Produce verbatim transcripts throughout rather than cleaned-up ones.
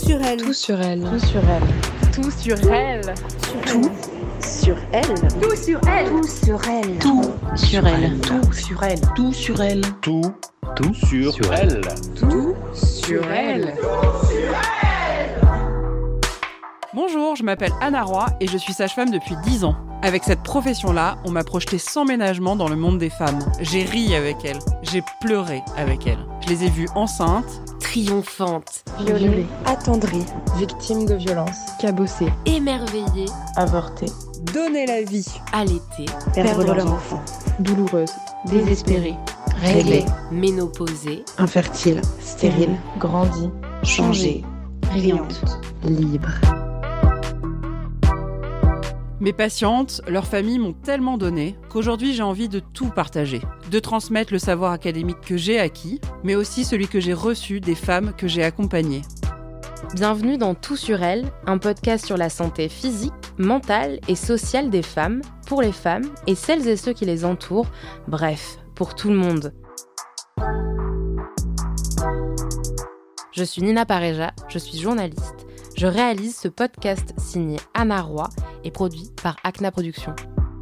sur elle. Tout sur elle. Tout sur elle. Tout sur elle. Tout sur elle. Tout sur elle. Tout sur elle. Tout sur elle. Tout sur elle. Tout sur elle. Tout, tout sur, sur elle. Tout sur elle. Bonjour, je m'appelle Anna Roy et je suis sage-femme depuis dix ans. Avec cette profession-là, on m'a projetée sans ménagement dans le monde des femmes. J'ai ri avec elles, j'ai pleuré avec elles. Je les ai vues enceintes, triomphantes, Violée. Attendrie. Victime de violence. Cabossée. émerveillées, Avortée. Donner la vie. allaitées, Perdre leur enfant. Douloureuse. Désespérée. Réglée. ménopausées, Infertile. Stérile. Grandie. Changée. Brillante. Libre. Mes patientes, leurs familles m'ont tellement donné qu'aujourd'hui j'ai envie de tout partager. De transmettre le savoir académique que j'ai acquis, mais aussi celui que j'ai reçu des femmes que j'ai accompagnées. Bienvenue dans Tout sur elle, un podcast sur la santé physique, mentale et sociale des femmes, pour les femmes et celles et ceux qui les entourent, bref, pour tout le monde. Je suis Nina Pareja, je suis journaliste. Je réalise ce podcast signé Anna Roy et produit par Acna Productions.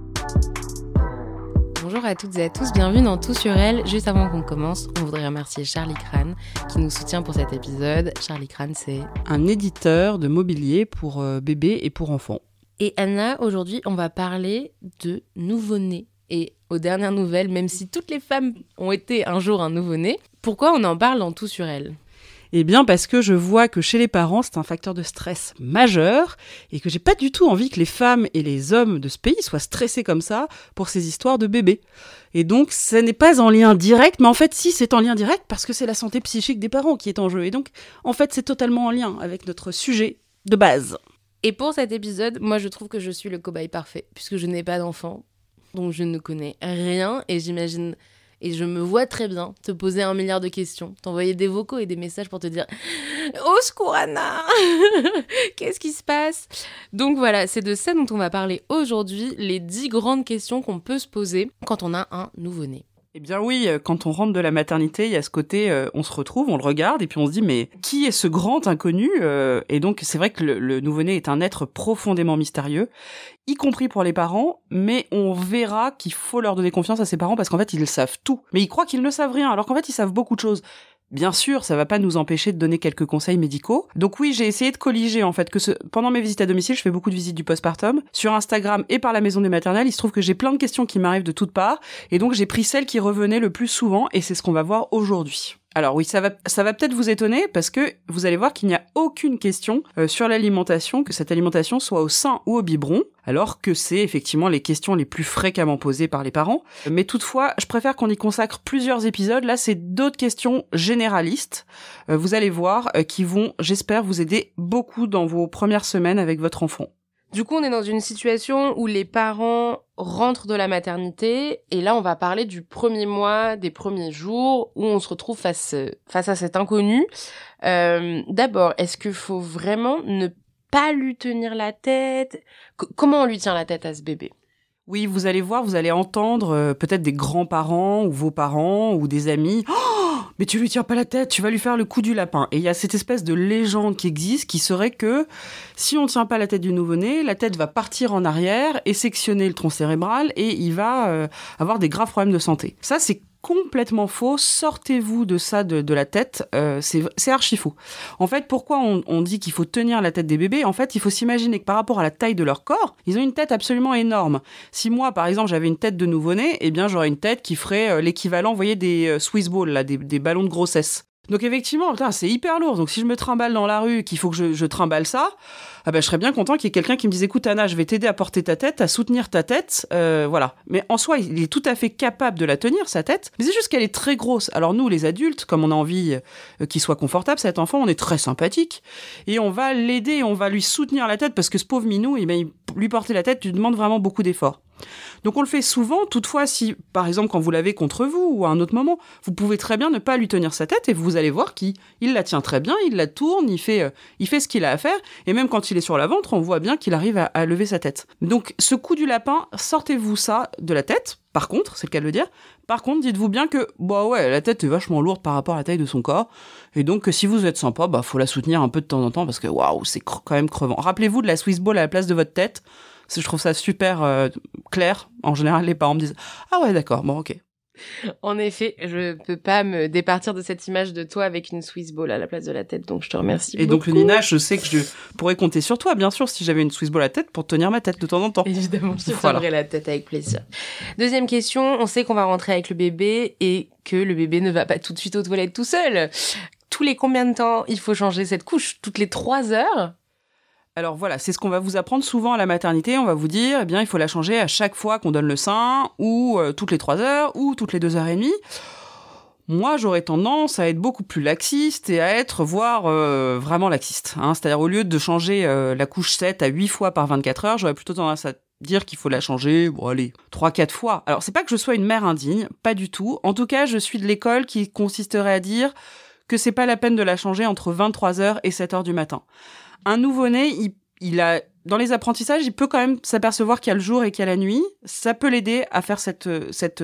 Bonjour à toutes et à tous, bienvenue dans Tout sur elle. Juste avant qu'on commence, on voudrait remercier Charlie Crane qui nous soutient pour cet épisode. Charlie Crane, c'est Un éditeur de mobilier pour euh, bébés et pour enfants. Et Anna, aujourd'hui, on va parler de nouveau-né. Et aux dernières nouvelles, même si toutes les femmes ont été un jour un nouveau-né, pourquoi on en parle dans Tout sur elle ? Eh bien parce que je vois que chez les parents, c'est un facteur de stress majeur et que j'ai pas du tout envie que les femmes et les hommes de ce pays soient stressés comme ça pour ces histoires de bébés. Et donc, ce n'est pas en lien direct, mais en fait, si, c'est en lien direct parce que c'est la santé psychique des parents qui est en jeu. Et donc, en fait, c'est totalement en lien avec notre sujet de base. Et pour cet épisode, moi, je trouve que je suis le cobaye parfait puisque je n'ai pas d'enfant, donc je ne connais rien et j'imagine... Et je me vois très bien te poser un milliard de questions, t'envoyer des vocaux et des messages pour te dire « Au secours, Anna ! Qu'est-ce qui se passe ?» Donc voilà, c'est de ça dont on va parler aujourd'hui, les dix grandes questions qu'on peut se poser quand on a un nouveau-né. Eh bien oui, quand on rentre de la maternité, il y a ce côté, euh, on se retrouve, on le regarde, et puis on se dit, mais qui est ce grand inconnu euh, Et donc, c'est vrai que le, le nouveau-né est un être profondément mystérieux, y compris pour les parents, mais on verra qu'il faut leur donner confiance à ses parents, parce qu'en fait, ils savent tout. Mais ils croient qu'ils ne savent rien, alors qu'en fait, ils savent beaucoup de choses. Bien sûr, ça va pas nous empêcher de donner quelques conseils médicaux. Donc oui, j'ai essayé de colliger en fait que ce... pendant mes visites à domicile, je fais beaucoup de visites du postpartum sur Instagram et par la maison des maternelles. Il se trouve que j'ai plein de questions qui m'arrivent de toutes parts et donc j'ai pris celles qui revenaient le plus souvent et c'est ce qu'on va voir aujourd'hui. Alors oui, ça va, ça va peut-être vous étonner parce que vous allez voir qu'il n'y a aucune question euh, sur l'alimentation, que cette alimentation soit au sein ou au biberon, alors que c'est effectivement les questions les plus fréquemment posées par les parents. Mais toutefois, je préfère qu'on y consacre plusieurs épisodes. Là, c'est d'autres questions généralistes, euh, vous allez voir, euh, qui vont, j'espère, vous aider beaucoup dans vos premières semaines avec votre enfant. Du coup, on est dans une situation où les parents rentrent de la maternité et là, on va parler du premier mois, des premiers jours où on se retrouve face, face à cet inconnu. Euh, d'abord, est-ce qu'il faut vraiment ne pas lui tenir la tête ? C- Comment on lui tient la tête à ce bébé ? Oui, vous allez voir, vous allez entendre euh, peut-être des grands-parents ou vos parents ou des amis. Oh, mais tu lui tiens pas la tête, tu vas lui faire le coup du lapin. Et il y a cette espèce de légende qui existe qui serait que si on tient pas la tête du nouveau-né, la tête va partir en arrière et sectionner le tronc cérébral et il va euh, avoir des graves problèmes de santé. Ça, c'est complètement faux. Sortez-vous de ça de, de la tête. Euh, c'est, c'est archi faux. En fait, pourquoi on, on dit qu'il faut tenir la tête des bébés ? En fait, il faut s'imaginer que par rapport à la taille de leur corps, ils ont une tête absolument énorme. Si moi, par exemple, j'avais une tête de nouveau-né, eh bien, j'aurais une tête qui ferait euh, l'équivalent, vous voyez, des euh, Swiss balls, là, des, des ballons de grossesse. Donc effectivement, putain, c'est hyper lourd. Donc si je me trimballe dans la rue, qu'il faut que je, je trimballe ça, ah ben, je serais bien content qu'il y ait quelqu'un qui me dise « Écoute Anna, je vais t'aider à porter ta tête, à soutenir ta tête. Euh, » Voilà. Mais en soi, il est tout à fait capable de la tenir, sa tête. Mais c'est juste qu'elle est très grosse. Alors nous, les adultes, comme on a envie euh, qu'il soit confortable, cet enfant, on est très sympathique. Et on va l'aider, on va lui soutenir la tête parce que ce pauvre minou, eh ben, lui porter la tête, tu demandes vraiment beaucoup d'efforts. Donc on le fait souvent, toutefois si, par exemple, quand vous l'avez contre vous ou à un autre moment, vous pouvez très bien ne pas lui tenir sa tête et vous allez voir qu'il il la tient très bien, il la tourne, il fait, euh, il fait ce qu'il a à faire et même quand il est sur la ventre, on voit bien qu'il arrive à, à lever sa tête. Donc ce coup du lapin, sortez-vous ça de la tête, par contre, c'est le cas de le dire, par contre, dites-vous bien que, bah ouais, la tête est vachement lourde par rapport à la taille de son corps et donc si vous êtes sympa, bah faut la soutenir un peu de temps en temps parce que waouh, c'est cre- quand même crevant. Rappelez-vous de la Swiss Ball à la place de votre tête. Je trouve ça super euh, clair. En général, les parents me disent « Ah ouais, d'accord, bon, ok. » En effet, je peux pas me départir de cette image de toi avec une Swiss Ball à la place de la tête, donc je te remercie Et beaucoup. donc, Nina, je sais que je pourrais compter sur toi, bien sûr, si j'avais une Swiss Ball à la tête pour tenir ma tête de temps en temps. Évidemment, je te Voilà. tiendrai la tête avec plaisir. Deuxième question, on sait qu'on va rentrer avec le bébé et que le bébé ne va pas tout de suite aux toilettes tout seul. Tous les combien de temps il faut changer cette couche ? Toutes les trois heures ? Alors voilà, c'est ce qu'on va vous apprendre souvent à la maternité. On va vous dire, eh bien, il faut la changer à chaque fois qu'on donne le sein, ou euh, toutes les trois heures, ou toutes les deux heures et demie. Moi, j'aurais tendance à être beaucoup plus laxiste et à être, voire euh, vraiment laxiste. Hein. C'est-à-dire, au lieu de changer euh, la couche sept à huit fois par vingt-quatre heures, j'aurais plutôt tendance à dire qu'il faut la changer, bon allez, trois quatre fois. Alors, c'est pas que je sois une mère indigne, pas du tout. En tout cas, je suis de l'école qui consisterait à dire que c'est pas la peine de la changer entre vingt-trois heures et sept heures du matin. Un nouveau-né, il, il a, dans les apprentissages, il peut quand même s'apercevoir qu'il y a le jour et qu'il y a la nuit. Ça peut l'aider à faire cette, cette,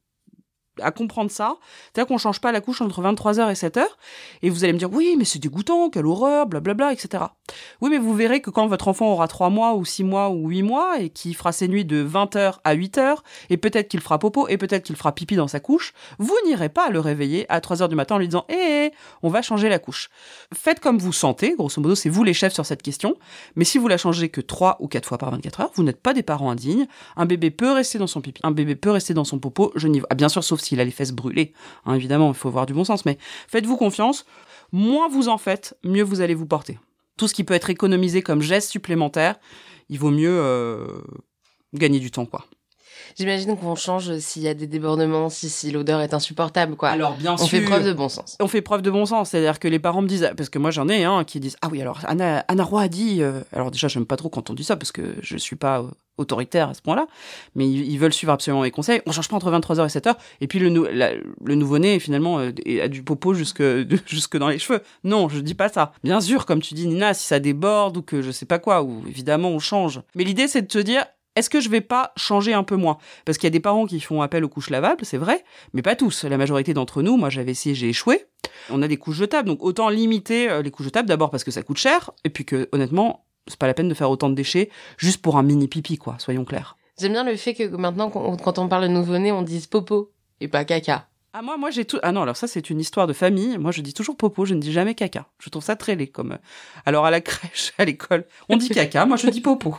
à comprendre ça. C'est-à-dire qu'on change pas la couche entre vingt-trois heures et sept heures. Et vous allez me dire, oui, mais c'est dégoûtant, quelle horreur, blablabla, et cetera. Oui, mais vous verrez que quand votre enfant aura trois mois ou six mois ou huit mois et qu'il fera ses nuits de vingt heures à huit heures, et peut-être qu'il fera popo, et peut-être qu'il fera pipi dans sa couche, vous n'irez pas le réveiller à trois heures du matin en lui disant, hé, hey, on va changer la couche. Faites comme vous sentez, grosso modo, c'est vous les chefs sur cette question. Mais si vous la changez que trois ou quatre fois par vingt-quatre heures, vous n'êtes pas des parents indignes. Un bébé peut rester dans son pipi, un bébé peut rester dans son popo, je n'y vois. Ah, bien sûr, sauf s'il a les fesses brûlées. Hein, évidemment, il faut avoir du bon sens, mais faites-vous confiance. Moins vous en faites, mieux vous allez vous porter. Tout ce qui peut être économisé comme geste supplémentaire, il vaut mieux euh, gagner du temps, quoi. J'imagine qu'on change s'il y a des débordements, si, si l'odeur est insupportable, quoi. Alors, bien on sûr. fait preuve de bon sens. On fait preuve de bon sens. C'est-à-dire que les parents me disent, parce que moi j'en ai, hein, qui disent, ah oui, alors Anna, Anna Roy a dit, euh... alors déjà, j'aime pas trop quand on dit ça, parce que je suis pas autoritaire à ce point-là, mais ils, ils veulent suivre absolument mes conseils. On change pas entre vingt-trois heures et sept heures, et puis le, nou- la, le nouveau-né, finalement, euh, a du popo jusque, jusque dans les cheveux. Non, je dis pas ça. Bien sûr, comme tu dis, Nina, si ça déborde, ou que je sais pas quoi, ou évidemment, on change. Mais l'idée, c'est de te dire, est-ce que je vais pas changer un peu moins ? Parce qu'il y a des parents qui font appel aux couches lavables, c'est vrai, mais pas tous. La majorité d'entre nous, moi j'avais essayé, j'ai échoué. On a des couches jetables, donc autant limiter euh, les couches jetables, d'abord parce que ça coûte cher, et puis que honnêtement, c'est pas la peine de faire autant de déchets juste pour un mini pipi, quoi, soyons clairs. J'aime bien le fait que maintenant, quand on parle de nouveau-né, on dise popo et pas caca. Ah moi, moi j'ai tout. Ah non, alors ça c'est une histoire de famille. Moi je dis toujours popo, je ne dis jamais caca. Je trouve ça très laid comme. Alors à la crèche, à l'école, on dit caca, moi je dis popo.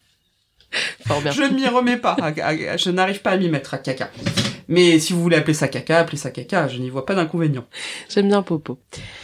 Fort bien. Je ne m'y remets pas, à, à, je n'arrive pas à m'y mettre à caca. Mais si vous voulez appeler ça caca, appelez ça caca, je n'y vois pas d'inconvénient. J'aime bien popo.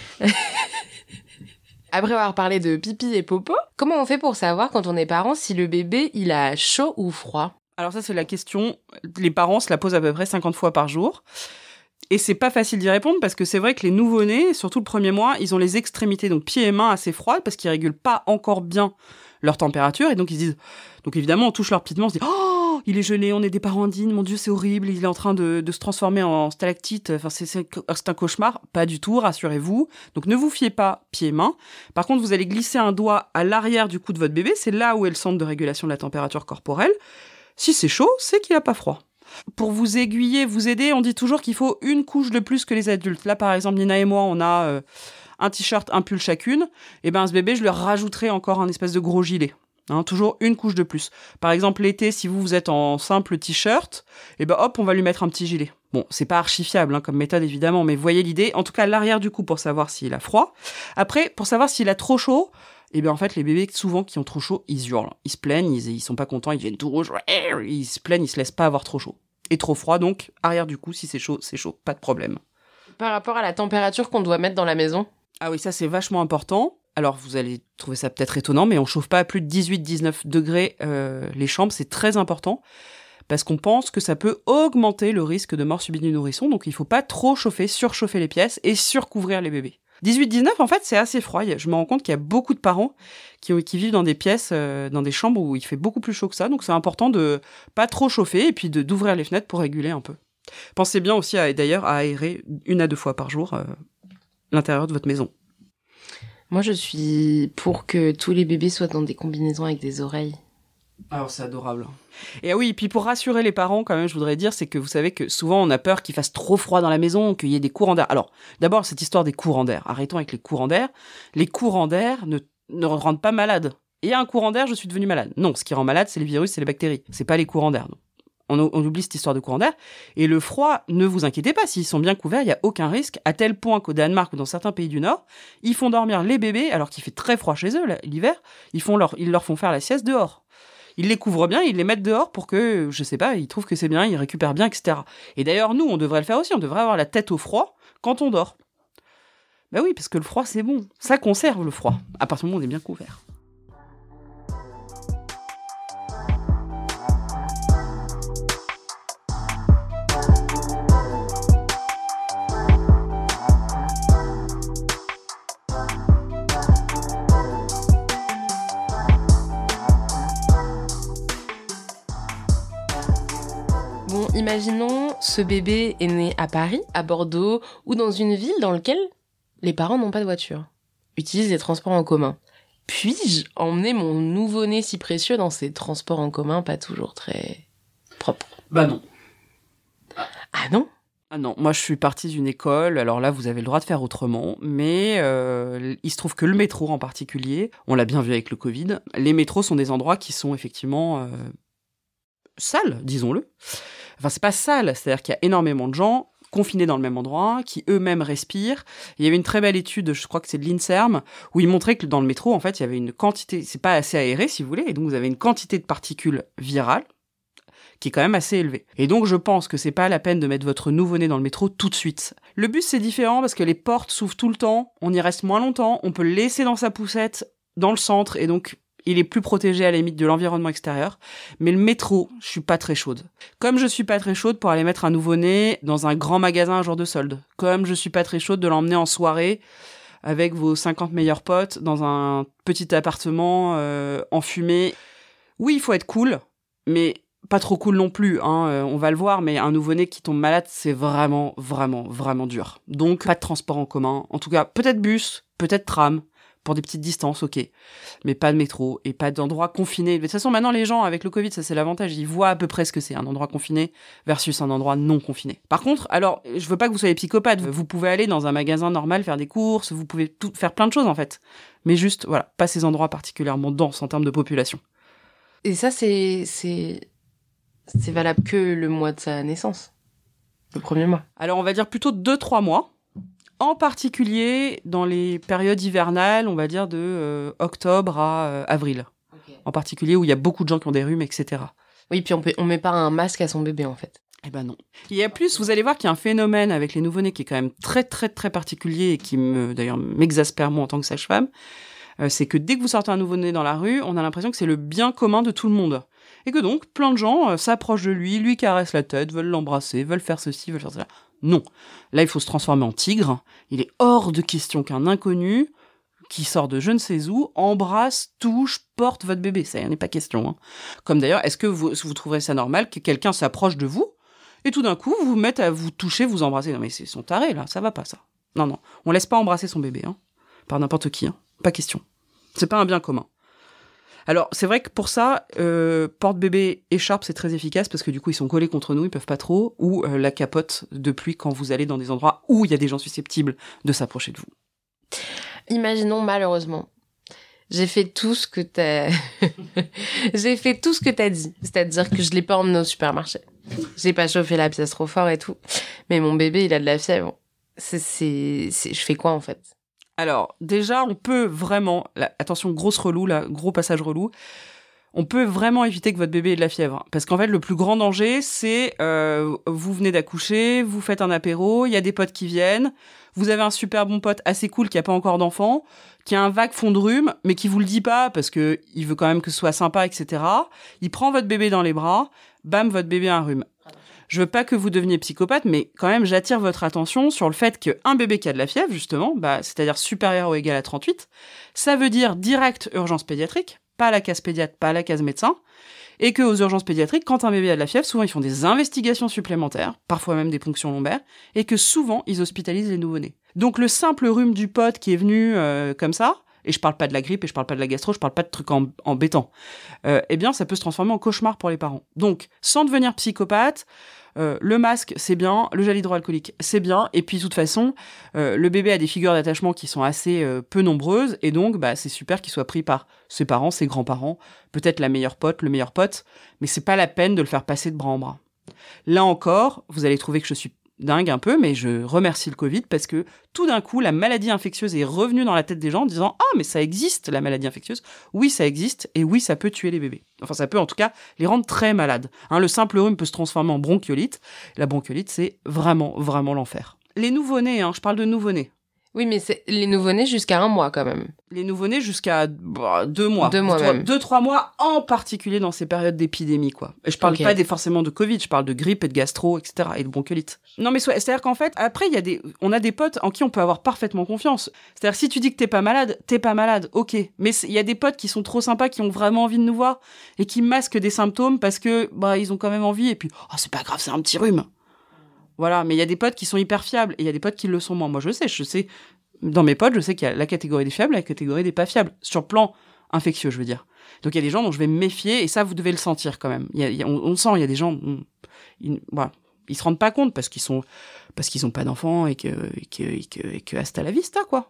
Après avoir parlé de pipi et popo, comment on fait pour savoir quand on est parent si le bébé il a chaud ou froid ? Alors ça c'est la question, les parents se la posent à peu près cinquante fois par jour. Et c'est pas facile d'y répondre parce que c'est vrai que les nouveau-nés, surtout le premier mois, ils ont les extrémités, donc pieds et mains assez froides parce qu'ils régulent pas encore bien leur température et donc ils se disent, donc évidemment on touche leur petites mains, on se dit oh il est gelé, on est des parents indignes, mon Dieu c'est horrible, il est en train de, de se transformer en stalactite, enfin c'est, c'est, c'est un cauchemar, pas du tout, rassurez-vous. Donc ne vous fiez pas pieds et mains. Par contre vous allez glisser un doigt à l'arrière du cou de votre bébé, c'est là où est le centre de régulation de la température corporelle. Si c'est chaud, c'est qu'il a pas froid. Pour vous aiguiller, vous aider, on dit toujours qu'il faut une couche de plus que les adultes. Là, par exemple, Nina et moi, on a euh, un t-shirt, un pull chacune. Et ben, ce bébé, je lui rajouterai encore un espèce de gros gilet. Hein, toujours une couche de plus. Par exemple, l'été, si vous, vous êtes en simple t-shirt, et ben hop, on va lui mettre un petit gilet. Bon, c'est pas archi fiable hein, comme méthode, évidemment, mais voyez l'idée. En tout cas, l'arrière du cou pour savoir s'il a froid. Après, pour savoir s'il a trop chaud, et bien en fait, les bébés, souvent, qui ont trop chaud, ils hurlent. Ils se plaignent, ils, ils sont pas contents, ils deviennent tout rouges. Ils se plaignent, ils se laissent pas avoir trop chaud. Et trop froid, donc, arrière du cou, si c'est chaud, c'est chaud, pas de problème. Par rapport à la température qu'on doit mettre dans la maison ? Ah oui, ça, c'est vachement important. Alors, vous allez trouver ça peut-être étonnant, mais on chauffe pas à plus de dix-huit à dix-neuf degrés euh, les chambres, c'est très important. Parce qu'on pense que ça peut augmenter le risque de mort subite du nourrisson, donc il faut pas trop chauffer, surchauffer les pièces et surcouvrir les bébés. dix-huit dix-neuf, en fait, c'est assez froid. Je me rends compte qu'il y a beaucoup de parents qui, qui vivent dans des pièces, euh, dans des chambres où il fait beaucoup plus chaud que ça. Donc, c'est important de pas trop chauffer et puis de, d'ouvrir les fenêtres pour réguler un peu. Pensez bien aussi, à, d'ailleurs, à aérer une à deux fois par jour euh, l'intérieur de votre maison. Moi, je suis pour que tous les bébés soient dans des combinaisons avec des oreilles. Alors, c'est adorable. Et oui, puis pour rassurer les parents, quand même, je voudrais dire, c'est que vous savez que souvent, on a peur qu'il fasse trop froid dans la maison, qu'il y ait des courants d'air. Alors, d'abord, cette histoire des courants d'air. Arrêtons avec les courants d'air. Les courants d'air ne, ne rendent pas malade. Il y a un courant d'air, je suis devenu malade. Non, ce qui rend malade, c'est les virus, c'est les bactéries. C'est pas les courants d'air. Non. On, on oublie cette histoire de courant d'air. Et le froid, ne vous inquiétez pas, s'ils sont bien couverts, il n'y a aucun risque, à tel point qu'au Danemark ou dans certains pays du Nord, ils font dormir les bébés, alors qu'il fait très froid chez eux l'hiver, ils, font leur, ils leur font faire la sieste dehors. Ils les couvrent bien, ils les mettent dehors pour que, je sais pas, ils trouvent que c'est bien, ils récupèrent bien, et cetera. Et d'ailleurs, nous, on devrait le faire aussi, on devrait avoir la tête au froid quand on dort. Ben oui, parce que le froid, c'est bon. Ça conserve le froid, à partir du moment où on est bien couvert. Bon, imaginons, ce bébé est né à Paris, à Bordeaux, ou dans une ville dans laquelle les parents n'ont pas de voiture, utilisent les transports en commun. Puis-je emmener mon nouveau-né si précieux dans ces transports en commun pas toujours très propres ? Bah non. Ah non ? Ah non, moi je suis partie d'une école, alors là vous avez le droit de faire autrement, mais euh, il se trouve que le métro en particulier, on l'a bien vu avec le Covid, les métros sont des endroits qui sont effectivement euh, sales, disons-le. Enfin c'est pas sale, c'est-à-dire qu'il y a énormément de gens confinés dans le même endroit, qui eux-mêmes respirent. Il y avait une très belle étude, je crois que c'est de l'INSERM, où ils montraient que dans le métro, en fait, il y avait une quantité, c'est pas assez aéré si vous voulez, et donc vous avez une quantité de particules virales, qui est quand même assez élevé. Et donc, je pense que c'est pas la peine de mettre votre nouveau-né dans le métro tout de suite. Le bus, c'est différent parce que les portes s'ouvrent tout le temps, on y reste moins longtemps, on peut le laisser dans sa poussette, dans le centre, et donc, il est plus protégé à la limite de l'environnement extérieur. Mais le métro, je suis pas très chaude. Comme je suis pas très chaude pour aller mettre un nouveau-né dans un grand magasin un jour de solde. Comme je suis pas très chaude de l'emmener en soirée avec vos cinquante meilleurs potes dans un petit appartement euh, enfumé. Oui, il faut être cool, mais pas trop cool non plus, hein, euh, on va le voir, mais un nouveau-né qui tombe malade, c'est vraiment, vraiment, vraiment dur. Donc, pas de transport en commun. En tout cas, peut-être bus, peut-être tram, pour des petites distances, ok. Mais pas de métro et pas d'endroit confiné. De toute façon, maintenant, les gens, avec le Covid, ça c'est l'avantage, ils voient à peu près ce que c'est un endroit confiné versus un endroit non confiné. Par contre, alors, je veux pas que vous soyez psychopathe. Vous pouvez aller dans un magasin normal faire des courses, vous pouvez tout, faire plein de choses, en fait. Mais juste, voilà, pas ces endroits particulièrement denses en termes de population. Et ça, c'est... c'est... C'est valable que le mois de sa naissance, le premier mois. Alors, on va dire plutôt deux trois mois. En particulier, dans les périodes hivernales, on va dire de euh, octobre à euh, avril. Okay. En particulier, où il y a beaucoup de gens qui ont des rhumes, et cetera. Oui, puis on peut, on met pas un masque à son bébé, en fait. Eh ben non. Il y a plus, vous allez voir qu'il y a un phénomène avec les nouveau-nés qui est quand même très, très, très particulier et qui, me, d'ailleurs, m'exaspère moi en tant que sage-femme. Euh, c'est que dès que vous sortez un nouveau-né dans la rue, on a l'impression que c'est le bien commun de tout le monde. Et que donc, plein de gens euh, s'approchent de lui, lui caressent la tête, veulent l'embrasser, veulent faire ceci, veulent faire cela. Non. Là, il faut se transformer en tigre. Il est hors de question qu'un inconnu, qui sort de je ne sais où, embrasse, touche, porte votre bébé. Ça, il n'y en est pas question. Hein. Comme d'ailleurs, est-ce que vous, vous trouverez ça normal que quelqu'un s'approche de vous, et tout d'un coup, vous vous mettez à vous toucher, vous embrasser? Non mais c'est son taré, là, ça va pas, ça. Non, non. On laisse pas embrasser son bébé, hein. Par n'importe qui, hein. Pas question. C'est pas un bien commun. Alors, c'est vrai que pour ça, euh, porte-bébé, écharpe, c'est très efficace parce que du coup, ils sont collés contre nous, ils peuvent pas trop, ou euh, la capote de pluie quand vous allez dans des endroits où il y a des gens susceptibles de s'approcher de vous. Imaginons, malheureusement, j'ai fait tout ce que t'as... j'ai fait tout ce que t'as dit. C'est-à-dire que je l'ai pas emmené au supermarché. J'ai pas chauffé la pièce trop fort et tout. Mais mon bébé, il a de la fièvre. C'est, c'est, c'est... Je fais quoi, en fait ? Alors, déjà, on peut vraiment... Là, attention, grosse relou, là, gros passage relou. On peut vraiment éviter que votre bébé ait de la fièvre. Parce qu'en fait, le plus grand danger, c'est... Euh, vous venez d'accoucher, vous faites un apéro, il y a des potes qui viennent, vous avez un super bon pote assez cool qui n'a pas encore d'enfant, qui a un vague fond de rhume, mais qui vous le dit pas parce que il veut quand même que ce soit sympa, et cetera. Il prend votre bébé dans les bras, bam, votre bébé a un rhume. Je veux pas que vous deveniez psychopathe, mais quand même, j'attire votre attention sur le fait qu'un bébé qui a de la fièvre, justement, bah, c'est-à-dire supérieur ou égal à trente-huit, ça veut dire direct urgence pédiatrique, pas la case pédiatre, pas la case médecin, et qu'aux urgences pédiatriques, quand un bébé a de la fièvre, souvent ils font des investigations supplémentaires, parfois même des ponctions lombaires, et que souvent ils hospitalisent les nouveau-nés. Donc le simple rhume du pote qui est venu euh, comme ça, et je parle pas de la grippe, et je parle pas de la gastro, je parle pas de trucs en- embêtants, euh, eh bien ça peut se transformer en cauchemar pour les parents. Donc, sans devenir psychopathe, euh, le masque, c'est bien, le gel hydroalcoolique, c'est bien, et puis de toute façon, euh, le bébé a des figures d'attachement qui sont assez euh, peu nombreuses, et donc bah, c'est super qu'il soit pris par ses parents, ses grands-parents, peut-être la meilleure pote, le meilleur pote, mais c'est pas la peine de le faire passer de bras en bras. Là encore, vous allez trouver que je suis dingue un peu, mais je remercie le Covid parce que tout d'un coup, la maladie infectieuse est revenue dans la tête des gens en disant « Ah, mais ça existe, la maladie infectieuse. Oui, ça existe, et oui, ça peut tuer les bébés. » Enfin, ça peut en tout cas les rendre très malades. Hein, le simple rhume peut se transformer en bronchiolite. La bronchiolite, c'est vraiment, vraiment l'enfer. Les nouveau-nés, hein, je parle de nouveau-nés. Oui, mais c'est les nouveau-nés jusqu'à un mois quand même. Les nouveau-nés jusqu'à bah, deux mois. Deux mois Trois- même. Deux, trois mois, en particulier dans ces périodes d'épidémie, quoi. Et je parle Ok. pas des, forcément de Covid, je parle de grippe et de gastro, et cetera, et de bronchiolite. Non, mais soit- c'est-à-dire qu'en fait, après, il y a des, on a des potes en qui on peut avoir parfaitement confiance. C'est-à-dire, si tu dis que t'es pas malade, t'es pas malade, ok. Mais c'est- il y a des potes qui sont trop sympas, qui ont vraiment envie de nous voir, et qui masquent des symptômes parce que, bah, ils ont quand même envie, et puis, oh, c'est pas grave, c'est un petit rhume. Voilà. Mais il y a des potes qui sont hyper fiables, et il y a des potes qui le sont moins. Moi, je sais, je sais, dans mes potes, je sais qu'il y a la catégorie des fiables et la catégorie des pas fiables. Sur le plan infectieux, je veux dire. Donc, il y a des gens dont je vais me méfier, et ça, vous devez le sentir quand même. Il y a, il y a- on, on le sent, il y a des gens, on- ils, voilà. Ils se rendent pas compte parce qu'ils sont, parce qu'ils ont pas d'enfants et que, et que, et que, et que hasta la vista, quoi.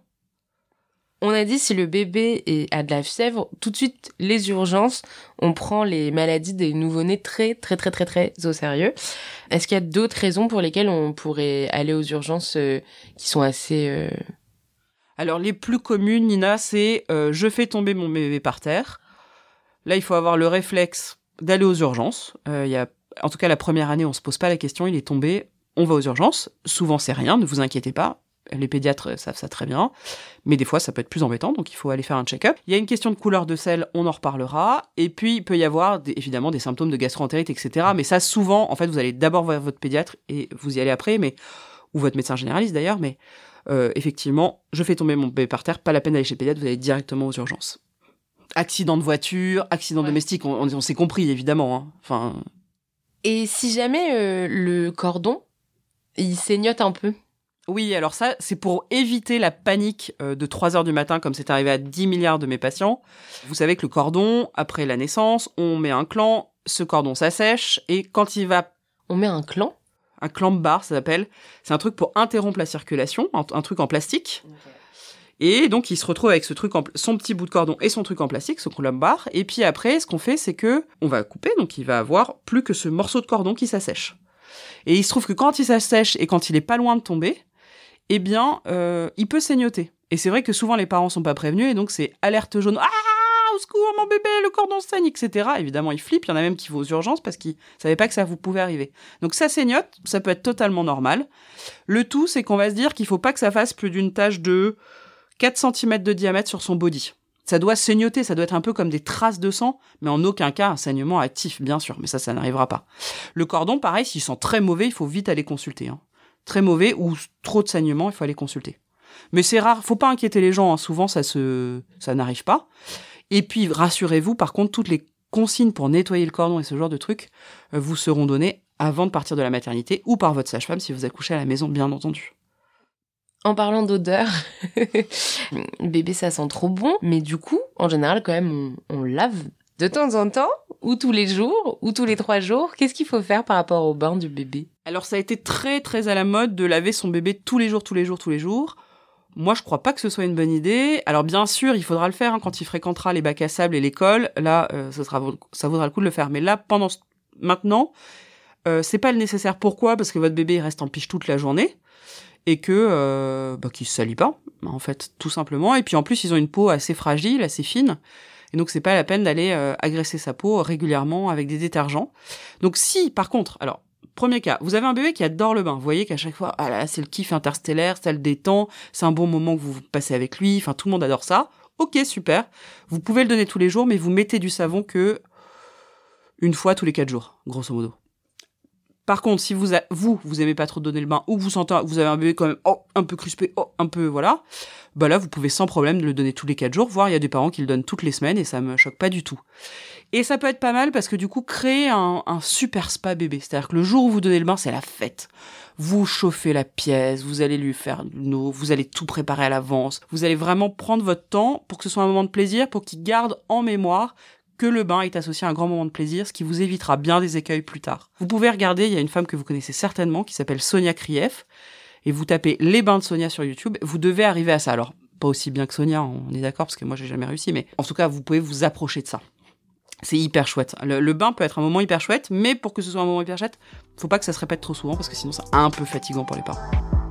On a dit si le bébé est, a de la fièvre, tout de suite, les urgences, on prend les maladies des nouveau-nés très, très, très, très, très au sérieux. Est-ce qu'il y a d'autres raisons pour lesquelles on pourrait aller aux urgences euh, qui sont assez... euh, Alors, les plus communes, Nina, c'est euh, je fais tomber mon bébé par terre. Là, il faut avoir le réflexe d'aller aux urgences. Euh, il y a, en tout cas, la première année, on se pose pas la question, il est tombé, on va aux urgences. Souvent, c'est rien, ne vous inquiétez pas. Les pédiatres savent ça très bien. Mais des fois, ça peut être plus embêtant, donc il faut aller faire un check-up. Il y a une question de couleur de sel, on en reparlera. Et puis, il peut y avoir, des, évidemment, des symptômes de gastro-entérite, et cetera. Mais ça, souvent, en fait, vous allez d'abord voir votre pédiatre, et vous y allez après, mais ou votre médecin généraliste, d'ailleurs, mais... Euh, effectivement, je fais tomber mon bébé par terre, pas la peine d'aller chez le pédiatre, vous allez directement aux urgences. Accident de voiture, accident Ouais. domestique, on, on, on s'est compris, évidemment. Hein. Enfin, Et si jamais euh, le cordon, il saignote un peu? oui, alors ça, c'est pour éviter la panique euh, de trois heures du matin, comme c'est arrivé à dix milliards de mes patients. Vous savez que le cordon, après la naissance, on met un clan, ce cordon s'assèche, et quand il va... On met un clan? Un clamp bar, ça s'appelle. C'est un truc pour interrompre la circulation, un, un truc en plastique. Et donc, il se retrouve avec ce truc en, son petit bout de cordon et son truc en plastique, ce clamp bar. Et puis après, ce qu'on fait, c'est que on va couper, donc il va avoir plus que ce morceau de cordon qui s'assèche. Et il se trouve que quand il s'assèche et quand il est pas loin de tomber, eh bien, euh, il peut saignoter. Et c'est vrai que souvent, les parents sont pas prévenus, et donc c'est alerte jaune. Ah, au secours, mon bébé, le cordon saigne, et cetera. Évidemment, ils flippent. Il y en a même qui vont aux urgences parce qu'ils savaient pas que ça vous pouvait arriver. Donc ça saignote, ça peut être totalement normal. Le tout, c'est qu'on va se dire qu'il faut pas que ça fasse plus d'une tache de quatre centimètres de diamètre sur son body. Ça doit saignoter, ça doit être un peu comme des traces de sang, mais en aucun cas un saignement actif, bien sûr. Mais ça, ça n'arrivera pas. Le cordon, pareil, s'il sent très mauvais, il faut vite aller consulter. Hein. Très mauvais ou trop de saignement, il faut aller consulter. Mais c'est rare, faut pas inquiéter les gens. Hein. Souvent, ça se, ça n'arrive pas. Et puis, rassurez-vous, par contre, toutes les consignes pour nettoyer le cordon et ce genre de trucs euh, vous seront données avant de partir de la maternité ou par votre sage-femme si vous accouchez à la maison, bien entendu. En parlant d'odeur, bébé, ça sent trop bon. Mais du coup, en général, quand même, on, on lave de temps en temps, ou tous les jours, ou tous les trois jours. Qu'est-ce qu'il faut faire par rapport au bain du bébé? Alors, ça a été très, très à la mode de laver son bébé tous les jours, tous les jours, tous les jours. Moi, je crois pas que ce soit une bonne idée. Alors, bien sûr, il faudra le faire hein, quand il fréquentera les bacs à sable et l'école. Là, euh, ça, sera, ça vaudra le coup de le faire. Mais là, pendant maintenant, euh, c'est pas le nécessaire. Pourquoi ? Parce que votre bébé il reste en piche toute la journée et que euh, bah, qu'il se salit pas, en fait, tout simplement. Et puis en plus, ils ont une peau assez fragile, assez fine. Et donc, c'est pas la peine d'aller euh, agresser sa peau régulièrement avec des détergents. Donc, si, par contre, alors, premier cas, vous avez un bébé qui adore le bain. Vous voyez qu'à chaque fois, ah là, c'est le kiff interstellaire, ça le détend, c'est un bon moment que vous passez avec lui. Enfin, tout le monde adore ça. Ok, super. Vous pouvez le donner tous les jours, mais vous mettez du savon que une fois tous les quatre jours, grosso modo. Par contre, si vous, a, vous, vous aimez pas trop donner le bain, ou que vous sentez, vous avez un bébé quand même, oh, un peu crispé, oh, un peu, voilà, bah là, vous pouvez sans problème le donner tous les quatre jours, voire il y a des parents qui le donnent toutes les semaines, et ça me choque pas du tout. Et ça peut être pas mal parce que du coup, créer un, un super spa bébé, c'est-à-dire que le jour où vous donnez le bain, c'est la fête. Vous chauffez la pièce, vous allez lui faire une eau, vous allez tout préparer à l'avance, vous allez vraiment prendre votre temps pour que ce soit un moment de plaisir, pour qu'il garde en mémoire que le bain est associé à un grand moment de plaisir, ce qui vous évitera bien des écueils plus tard. Vous pouvez regarder, il y a une femme que vous connaissez certainement, qui s'appelle Sonia Krief, et vous tapez les bains de Sonia sur YouTube, vous devez arriver à ça. Alors, pas aussi bien que Sonia, on est d'accord, parce que moi j'ai jamais réussi, mais en tout cas, vous pouvez vous approcher de ça. C'est hyper chouette. Le, le bain peut être un moment hyper chouette, mais pour que ce soit un moment hyper chouette, faut pas que ça se répète trop souvent, parce que sinon c'est un peu fatigant pour les parents.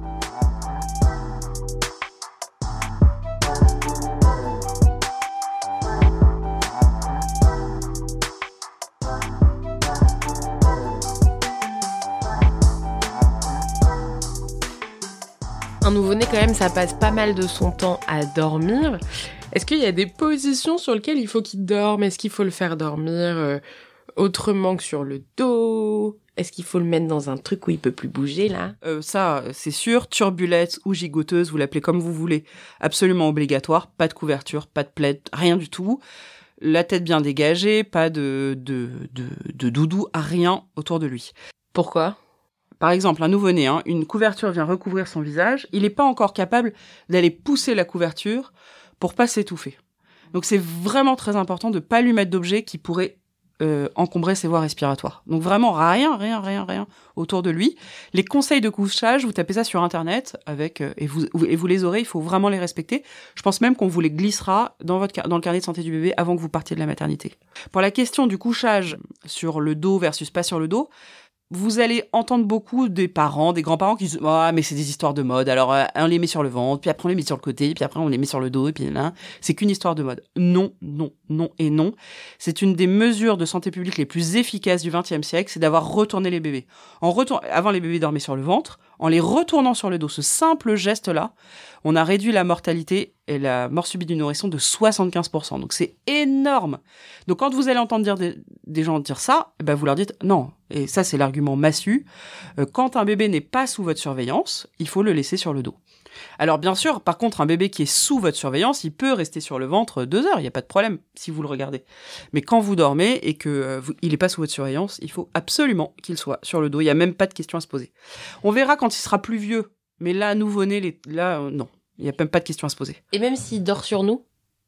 Un nouveau-né, quand même, ça passe pas mal de son temps à dormir. Est-ce qu'il y a des positions sur lesquelles il faut qu'il dorme ? Est-ce qu'il faut le faire dormir euh, autrement que sur le dos ? Est-ce qu'il faut le mettre dans un truc où il peut plus bouger, là ? euh, Ça, c'est sûr, turbulette ou gigoteuse, vous l'appelez comme vous voulez. Absolument obligatoire, pas de couverture, pas de plaid, rien du tout. La tête bien dégagée, pas de, de, de, de doudou, rien autour de lui. Pourquoi ? Par exemple, un nouveau-né, hein, une couverture vient recouvrir son visage, il n'est pas encore capable d'aller pousser la couverture pour pas s'étouffer. Donc c'est vraiment très important de pas lui mettre d'objets qui pourraient euh, encombrer ses voies respiratoires. Donc vraiment rien, rien, rien, rien autour de lui. Les conseils de couchage, vous tapez ça sur Internet avec euh, et vous et vous les aurez. Il faut vraiment les respecter. Je pense même qu'on vous les glissera dans votre dans le carnet de santé du bébé avant que vous partiez de la maternité. Pour la question du couchage sur le dos versus pas sur le dos. Vous allez entendre beaucoup des parents, des grands-parents qui disent « Ah, mais c'est des histoires de mode, alors euh, on les met sur le ventre, puis après on les met sur le côté, puis après on les met sur le dos, et puis là, c'est qu'une histoire de mode. » Non, non, non et non. C'est une des mesures de santé publique les plus efficaces du vingtième siècle, c'est d'avoir retourné les bébés. En retour... Avant, les bébés dormaient sur le ventre. En les retournant sur le dos, ce simple geste-là, on a réduit la mortalité et la mort subite du nourrisson de soixante-quinze pour cent. Donc c'est énorme. Donc quand vous allez entendre dire des, des gens dire ça, eh ben vous leur dites non. Et ça, c'est l'argument massu. Euh, quand un bébé n'est pas sous votre surveillance, il faut le laisser sur le dos. Alors bien sûr, par contre, un bébé qui est sous votre surveillance, il peut rester sur le ventre deux heures, il n'y a pas de problème si vous le regardez. Mais quand vous dormez et que euh, vous, il n'est pas sous votre surveillance, il faut absolument qu'il soit sur le dos. Il n'y a même pas de question à se poser. On verra quand il sera plus vieux. Mais là, nouveau-né, les... là, euh, non. Il n'y a même pas de question à se poser. Et même s'il dort sur nous ?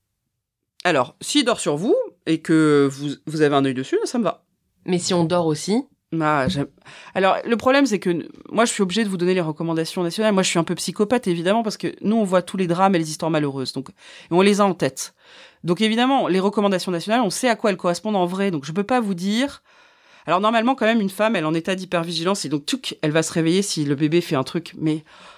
Alors, s'il dort sur vous et que vous, vous avez un œil dessus, ça me va. Mais si on dort aussi ? Ah, Alors, le problème, c'est que moi, je suis obligée de vous donner les recommandations nationales. Moi, je suis un peu psychopathe, évidemment, parce que nous, on voit tous les drames et les histoires malheureuses. Donc, et on les a en tête. Donc, évidemment, les recommandations nationales, on sait à quoi elles correspondent en vrai. Donc, je peux pas vous dire... Alors, normalement, quand même, une femme, elle est en état d'hypervigilance. Et donc, tchouk, elle va se réveiller si le bébé fait un truc. Mais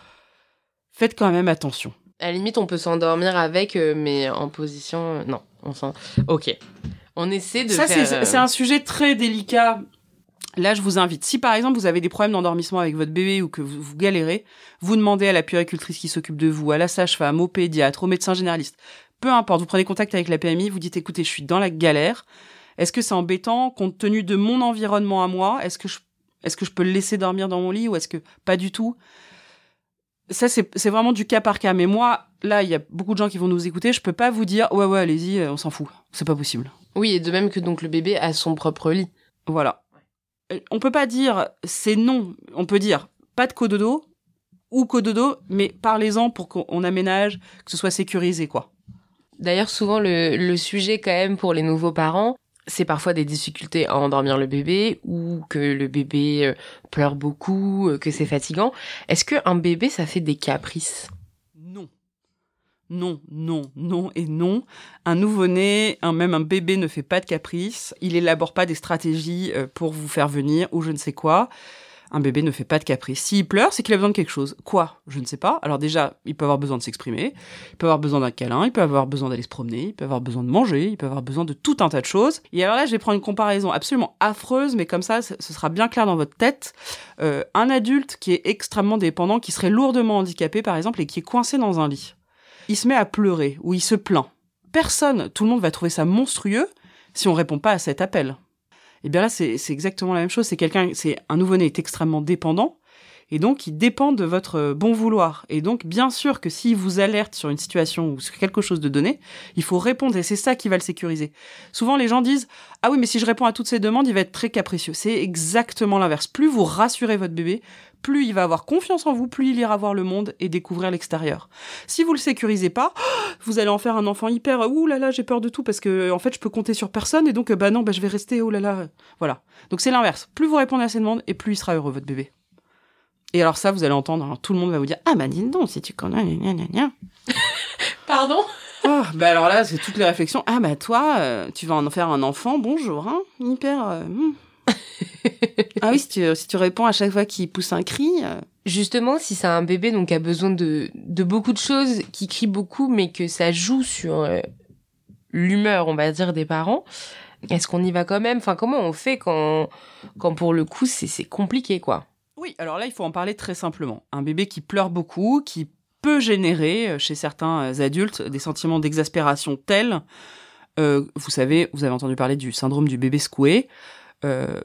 faites quand même attention. À la limite, on peut s'endormir avec, euh, mais en position... Non, on s'en... Ok. On essaie de Ça, faire... Ça, euh... c'est, c'est un sujet très délicat... Là, je vous invite. Si, par exemple, vous avez des problèmes d'endormissement avec votre bébé ou que vous, vous galérez, vous demandez à la puéricultrice qui s'occupe de vous, à la sage-femme, au pédiatre, au médecin généraliste. Peu importe, vous prenez contact avec la P M I, vous dites, écoutez, je suis dans la galère. Est-ce que c'est embêtant, compte tenu de mon environnement à moi? Est-ce que je, est-ce que je peux le laisser dormir dans mon lit ou est-ce que pas du tout? Ça, c'est, c'est vraiment du cas par cas. Mais moi, là, il y a beaucoup de gens qui vont nous écouter. Je peux pas vous dire, ouais, ouais, allez-y, on s'en fout. C'est pas possible. Oui, et de même que donc le bébé a son propre lit. Voilà. On peut pas dire c'est non, on peut dire pas de cododo ou cododo, mais parlez-en pour qu'on aménage, que ce soit sécurisé, quoi. D'ailleurs, souvent, le, le sujet, quand même, pour les nouveaux parents, c'est parfois des difficultés à endormir le bébé ou que le bébé pleure beaucoup, que c'est fatigant. Est-ce qu'un bébé, ça fait des caprices ? Non. Non, non, non et non. Un nouveau-né, un, même un bébé ne fait pas de caprices. Il élabore pas des stratégies pour vous faire venir ou je ne sais quoi. Un bébé ne fait pas de caprices. S'il pleure, c'est qu'il a besoin de quelque chose. Quoi ? Je ne sais pas. Alors déjà, il peut avoir besoin de s'exprimer, il peut avoir besoin d'un câlin, il peut avoir besoin d'aller se promener, il peut avoir besoin de manger, il peut avoir besoin de tout un tas de choses. Et alors là, je vais prendre une comparaison absolument affreuse, mais comme ça, ce sera bien clair dans votre tête. Euh, un adulte qui est extrêmement dépendant, qui serait lourdement handicapé, par exemple, et qui est coincé dans un lit. Il se met à pleurer ou il se plaint. Personne, tout le monde va trouver ça monstrueux si on répond pas à cet appel. Et bien là, c'est, c'est exactement la même chose. C'est quelqu'un, c'est un nouveau-né est extrêmement dépendant. Et donc, il dépend de votre bon vouloir. Et donc, bien sûr que s'il vous alerte sur une situation ou sur quelque chose de donné, il faut répondre et c'est ça qui va le sécuriser. Souvent, les gens disent « Ah oui, mais si je réponds à toutes ces demandes, il va être très capricieux. » C'est exactement l'inverse. Plus vous rassurez votre bébé, plus il va avoir confiance en vous, plus il ira voir le monde et découvrir l'extérieur. Si vous le sécurisez pas, vous allez en faire un enfant hyper « Ouh là là, j'ai peur de tout parce que en fait, je peux compter sur personne et donc, bah non, bah, je vais rester, oh là là. » Voilà. Donc, c'est l'inverse. Plus vous répondez à ces demandes et plus il sera heureux, votre bébé. Et alors ça, vous allez entendre, alors tout le monde va vous dire « Ah bah dis donc, si tu connais... Gna gna gna. » Pardon ? Oh, bah alors là, c'est toutes les réflexions. « Ah bah toi, euh, tu vas en faire un enfant, bonjour, hein, hyper... Euh, hmm. Ah oui, si tu, si tu réponds à chaque fois qu'il pousse un cri... Euh... » Justement, si c'est un bébé donc qui a besoin de, de beaucoup de choses, qui crie beaucoup, mais que ça joue sur euh, l'humeur, on va dire, des parents, est-ce qu'on y va quand même ? Enfin, comment on fait quand, quand pour le coup, c'est, c'est compliqué, quoi ? Oui, alors là, il faut en parler très simplement. Un bébé qui pleure beaucoup, qui peut générer chez certains adultes des sentiments d'exaspération tels, euh, vous savez, vous avez entendu parler du syndrome du bébé secoué. Euh,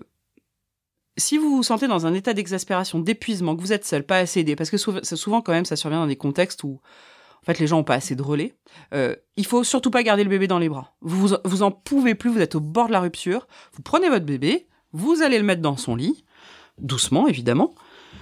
si vous vous sentez dans un état d'exaspération, d'épuisement, que vous êtes seul, pas assez aidé, parce que souvent, souvent quand même, ça survient dans des contextes où en fait, les gens n'ont pas assez de relais. Euh, il faut surtout pas garder le bébé dans les bras. Vous, vous, vous en pouvez plus, vous êtes au bord de la rupture. Vous prenez votre bébé, vous allez le mettre dans son lit, doucement, évidemment.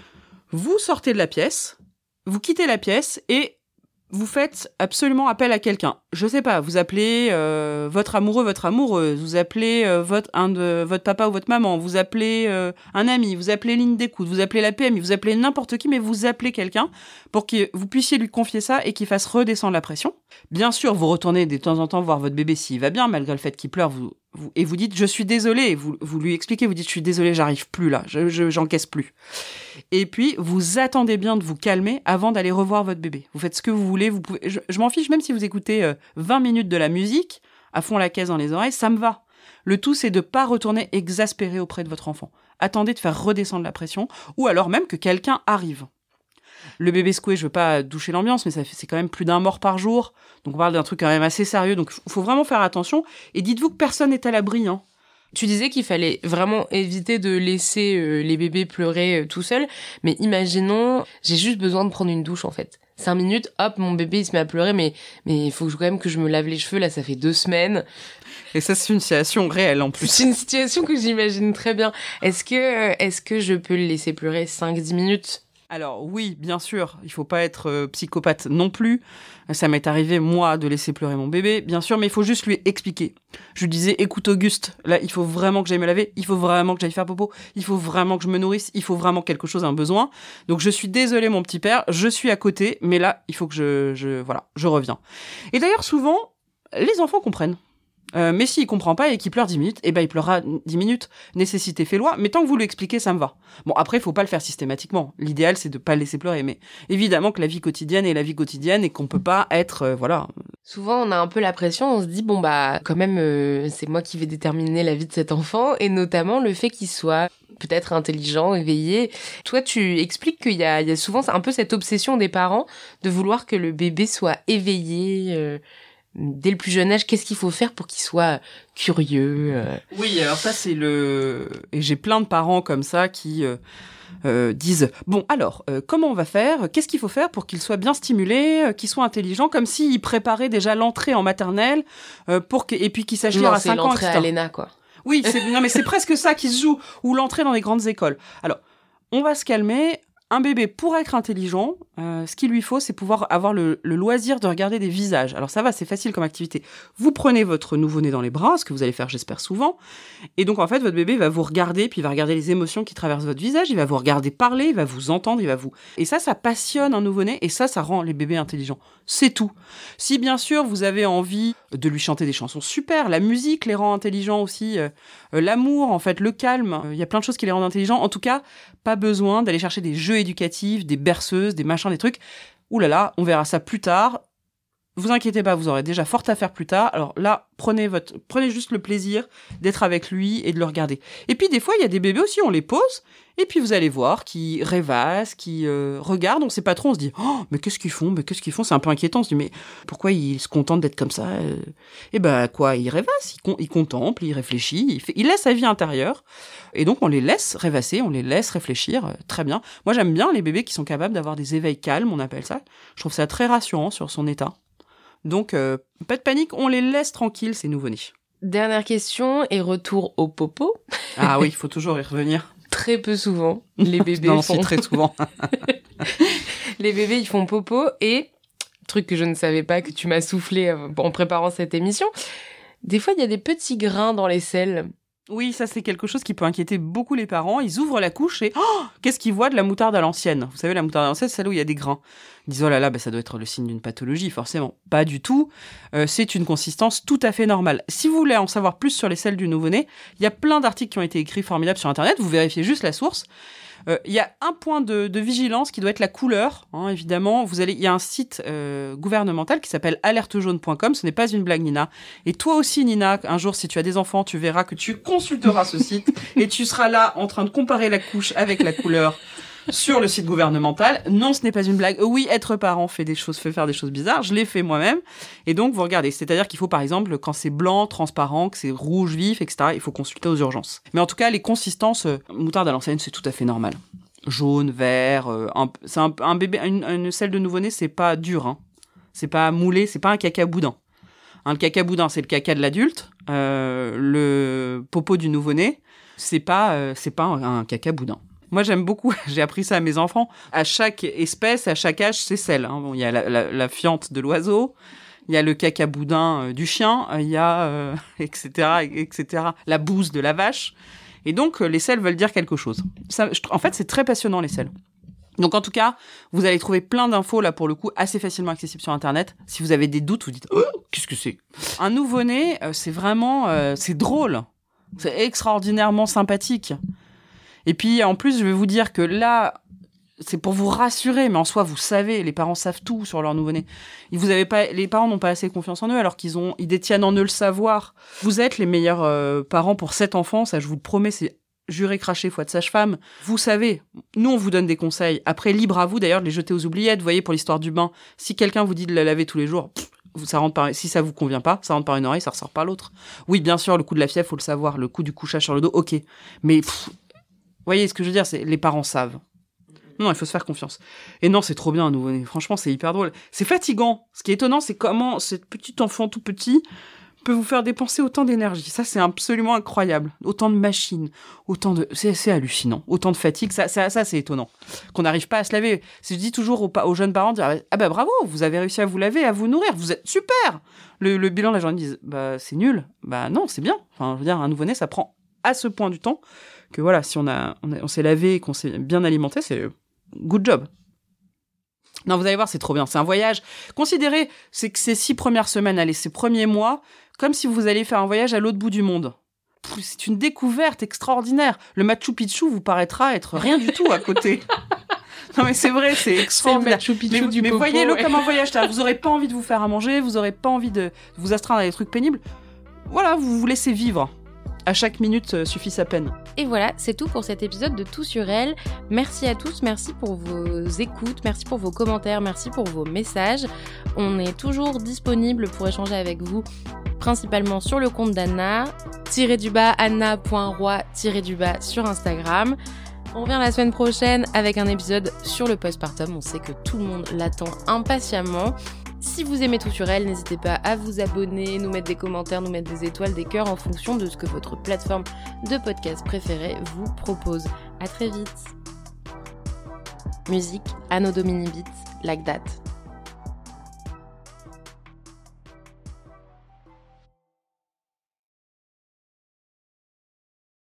Vous sortez de la pièce, vous quittez la pièce et vous faites absolument appel à quelqu'un. Je sais pas, vous appelez euh, votre amoureux, votre amoureuse, vous appelez euh, votre, un de, votre papa ou votre maman, vous appelez euh, un ami, vous appelez ligne d'écoute, vous appelez la P M I, vous appelez n'importe qui, mais vous appelez quelqu'un pour que vous puissiez lui confier ça et qu'il fasse redescendre la pression. Bien sûr, vous retournez de temps en temps voir votre bébé s'il va bien, malgré le fait qu'il pleure, vous, vous, et vous dites « je suis désolée », vous, vous lui expliquez, vous dites « je suis désolée, j'arrive plus là, je, je, j'encaisse plus ». Et puis, vous attendez bien de vous calmer avant d'aller revoir votre bébé. Vous faites ce que vous voulez, vous pouvez... Je, je m'en fiche, même si vous écoutez euh, vingt minutes de la musique, à fond la caisse dans les oreilles, ça me va. Le tout, c'est de ne pas retourner exaspéré auprès de votre enfant. Attendez de faire redescendre la pression, ou alors même que quelqu'un arrive. Le bébé secoué, je veux pas doucher l'ambiance, mais ça fait, c'est quand même plus d'un mort par jour. Donc on parle d'un truc quand même assez sérieux, donc il faut vraiment faire attention. Et dites-vous que personne n'est à l'abri, hein. Tu disais qu'il fallait vraiment éviter de laisser euh, les bébés pleurer euh, tout seuls, mais imaginons, j'ai juste besoin de prendre une douche en fait. Cinq minutes, hop, mon bébé il se met à pleurer, mais mais il faut quand même que je me lave les cheveux, là ça fait deux semaines. Et ça c'est une situation réelle en plus. C'est une situation que j'imagine très bien. Est-ce que, est-ce que je peux le laisser pleurer cinq dix minutes ? Alors oui, bien sûr, il faut pas être euh, psychopathe non plus. Ça m'est arrivé, moi, de laisser pleurer mon bébé, bien sûr, mais il faut juste lui expliquer. Je lui disais, écoute Auguste, là, il faut vraiment que j'aille me laver, il faut vraiment que j'aille faire popo, il faut vraiment que je me nourrisse, il faut vraiment quelque chose, un besoin. Donc je suis désolée, mon petit père, je suis à côté, mais là, il faut que je, je voilà, je reviens. Et d'ailleurs, souvent, les enfants comprennent. Euh, mais s'il comprend pas et qu'il pleure dix minutes, eh ben il pleurera dix minutes. Nécessité fait loi, mais tant que vous lui expliquez, ça me va. Bon, après, il faut pas le faire systématiquement. L'idéal, c'est de pas le laisser pleurer, mais évidemment que la vie quotidienne est la vie quotidienne et qu'on peut pas être, euh, voilà. Souvent, on a un peu la pression, on se dit, bon bah, quand même, euh, c'est moi qui vais déterminer la vie de cet enfant, et notamment le fait qu'il soit peut-être intelligent, éveillé. Toi, tu expliques qu'il y a, il y a souvent un peu cette obsession des parents de vouloir que le bébé soit éveillé, euh, dès le plus jeune âge. Qu'est-ce qu'il faut faire pour qu'il soit curieux euh... Oui, alors ça c'est le... Et j'ai plein de parents comme ça qui euh, euh, disent « Bon, alors, euh, comment on va faire ? Qu'est-ce qu'il faut faire pour qu'il soit bien stimulé, euh, qu'il soit intelligent ?» Comme s'il préparait déjà l'entrée en maternelle, euh, pour que... et puis qu'il sache lire à cinq ans. Non, c'est l'entrée à l'E N A, quoi. Oui, c'est... non mais c'est presque ça qui se joue, ou l'entrée dans les grandes écoles. Alors, on va se calmer. Un bébé, pour être intelligent, euh, ce qu'il lui faut, c'est pouvoir avoir le, le loisir de regarder des visages. Alors ça va, c'est facile comme activité. Vous prenez votre nouveau-né dans les bras, ce que vous allez faire, j'espère, souvent. Et donc, en fait, votre bébé va vous regarder, puis il va regarder les émotions qui traversent votre visage, il va vous regarder parler, il va vous entendre, il va vous... Et ça, ça passionne un nouveau-né, et ça, ça rend les bébés intelligents. C'est tout. Si, bien sûr, vous avez envie de lui chanter des chansons super, la musique les rend intelligents aussi, euh, euh, l'amour, en fait, le calme, il euh, y a plein de choses qui les rendent intelligents. En tout cas, pas besoin d'aller chercher des jeux éducatifs, des berceuses, des machins, des trucs. Ouh là là, on verra ça plus tard. vous inquiétez pas, vous aurez déjà fort à faire plus tard. Alors là, prenez votre, prenez juste le plaisir d'être avec lui et de le regarder. Et puis des fois, il y a des bébés aussi, on les pose, et puis vous allez voir, qui rêvassent, qui euh, regardent, on sait pas trop, on se dit, oh, mais qu'est-ce qu'ils font, mais qu'est-ce qu'ils font, c'est un peu inquiétant, on se dit, mais pourquoi ils se contentent d'être comme ça euh... Et ben quoi, ils rêvassent, ils, con- ils contemplent, ils réfléchissent, ils, fait... ils laissent sa vie intérieure, et donc on les laisse rêvasser, on les laisse réfléchir, euh, très bien. Moi j'aime bien les bébés qui sont capables d'avoir des éveils calmes, on appelle ça. Je trouve ça très rassurant sur son état. Donc, euh, pas de panique, on les laisse tranquilles, ces nouveau-nés. Dernière question et retour au popo. Ah oui, il faut toujours y revenir. Très peu souvent, les bébés non, font... c'est très souvent. Les bébés, ils font popo et, truc que je ne savais pas, que tu m'as soufflé en préparant cette émission, des fois, il y a des petits grains dans les selles. Oui, ça c'est quelque chose qui peut inquiéter beaucoup les parents. Ils ouvrent la couche et oh, qu'est-ce qu'ils voient de la moutarde à l'ancienne ? Vous savez, la moutarde à l'ancienne, c'est celle où il y a des grains. Ils disent oh là là, bah, ça doit être le signe d'une pathologie, forcément. Pas du tout. Euh, c'est une consistance tout à fait normale. Si vous voulez en savoir plus sur les selles du nouveau-né, il y a plein d'articles qui ont été écrits formidables sur Internet. Vous vérifiez juste la source. Il euh, y a un point de, de vigilance qui doit être la couleur, hein, évidemment. Vous allez, il y a un site euh, gouvernemental qui s'appelle alerte jaune point com. Ce n'est pas une blague, Nina. Et toi aussi, Nina, un jour, si tu as des enfants, tu verras que tu consulteras ce site et tu seras là en train de comparer la couche avec la couleur sur le site gouvernemental. Non, ce n'est pas une blague. Oui, être parent fait des choses, fait faire des choses bizarres. Je l'ai fait moi-même. Et donc, vous regardez. C'est-à-dire qu'il faut, par exemple, quand c'est blanc, transparent, que c'est rouge vif, et cetera, il faut consulter aux urgences. Mais en tout cas, les consistances, euh, moutarde à l'ancienne, c'est tout à fait normal. Jaune, vert, euh, un, c'est un, un bébé, une, une selle de nouveau-né, c'est pas dur, hein. C'est pas moulé, c'est pas un caca boudin. Hein, le caca boudin, c'est le caca de l'adulte. Euh, le popo du nouveau-né, c'est pas, euh, c'est pas un, un caca boudin. Moi, j'aime beaucoup, j'ai appris ça à mes enfants. À chaque espèce, à chaque âge, c'est celle. Hein. Bon, il y a la, la, la fiente de l'oiseau, il y a le cacaboudin euh, du chien, il y a, euh, et cetera, et cetera, la bouse de la vache. Et donc, euh, les selles veulent dire quelque chose. Ça, je, en fait, c'est très passionnant, les selles. Donc, en tout cas, vous allez trouver plein d'infos, là, pour le coup, assez facilement accessibles sur Internet. Si vous avez des doutes, vous dites oh, « Qu'est-ce que c'est ?» Un nouveau-né, euh, c'est vraiment... Euh, c'est drôle. C'est extraordinairement sympathique. Et puis, en plus, je vais vous dire que là, c'est pour vous rassurer, mais en soi, vous savez, les parents savent tout sur leur nouveau-né. Vous avez pas, les parents n'ont pas assez confiance en eux, alors qu'ils ont, ils détiennent en eux le savoir. Vous êtes les meilleurs euh, parents pour cet enfant, ça, je vous le promets, c'est juré, craché, foi de sage-femme. Vous savez, nous, on vous donne des conseils. Après, libre à vous, d'ailleurs, de les jeter aux oubliettes. Vous voyez, pour l'histoire du bain, si quelqu'un vous dit de la laver tous les jours, pff, ça rentre par, si ça vous convient pas, ça rentre par une oreille, ça ressort par l'autre. Oui, bien sûr, le coup de la fièvre, faut le savoir. Le coup du couchage sur le dos, ok. Mais, pff, vous voyez ce que je veux dire, c'est les parents savent. Non, il faut se faire confiance. Et non, c'est trop bien un nouveau-né. Franchement, c'est hyper drôle. C'est fatigant. Ce qui est étonnant, c'est comment cette petite enfant tout petit peut vous faire dépenser autant d'énergie. Ça, c'est absolument incroyable. Autant de machines, autant de... C'est, c'est hallucinant. Autant de fatigue, ça, ça, ça c'est étonnant. Qu'on n'arrive pas à se laver. Si je dis toujours aux, aux jeunes parents, dire, ah bah bravo, vous avez réussi à vous laver, à vous nourrir, vous êtes super. Le, le bilan de la journée, ils disent, bah c'est nul. Bah non, c'est bien. Enfin, je veux dire, un nouveau-né, ça prend à ce point du temps que voilà, si on, a, on, a, on s'est lavé et qu'on s'est bien alimenté, c'est good job. Non, vous allez voir, c'est trop bien. C'est un voyage. Considérez c'est que ces six premières semaines, allez, ces premiers mois, comme si vous alliez faire un voyage à l'autre bout du monde. C'est une découverte extraordinaire. Le Machu Picchu vous paraîtra être rien du tout à côté. Non mais c'est vrai, c'est extraordinaire. C'est le Machu Picchu mais, du mais popo, voyez-le ouais. comme un voyage. Vous n'aurez pas envie de vous faire à manger, vous n'aurez pas envie de vous astreindre à des trucs pénibles. Voilà, vous vous laissez vivre. À chaque minute euh, suffit sa peine. Et voilà, c'est tout pour cet épisode de Tout sur elle. Merci à tous, merci pour vos écoutes, merci pour vos commentaires, merci pour vos messages. On est toujours disponible pour échanger avec vous, principalement sur le compte d'Anna, tiré du bas, anna point roi, tiré du bas sur Instagram. On revient la semaine prochaine avec un épisode sur le postpartum. On sait que tout le monde l'attend impatiemment. Si vous aimez Tout sur elle, n'hésitez pas à vous abonner, nous mettre des commentaires, nous mettre des étoiles, des cœurs en fonction de ce que votre plateforme de podcast préférée vous propose. À très vite. Musique, Anno Domini Beats, like that.